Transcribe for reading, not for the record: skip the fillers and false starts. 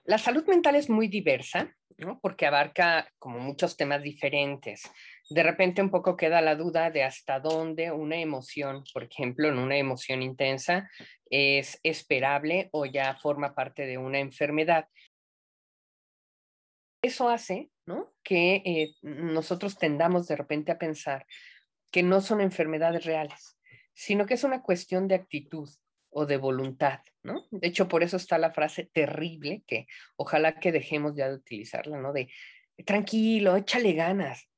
La salud mental es muy diversa, ¿no? Porque abarca como muchos temas diferentes. De repente un poco queda la duda de hasta dónde una emoción, por ejemplo, en una emoción intensa, es esperable o ya forma parte de una enfermedad. Eso hace, ¿no? Que nosotros tendamos de repente a pensar que no son enfermedades reales, sino que es una cuestión de actitud o de voluntad, ¿no? De hecho, por eso está la frase terrible que ojalá que dejemos ya de utilizarla, ¿no? De tranquilo, échale ganas.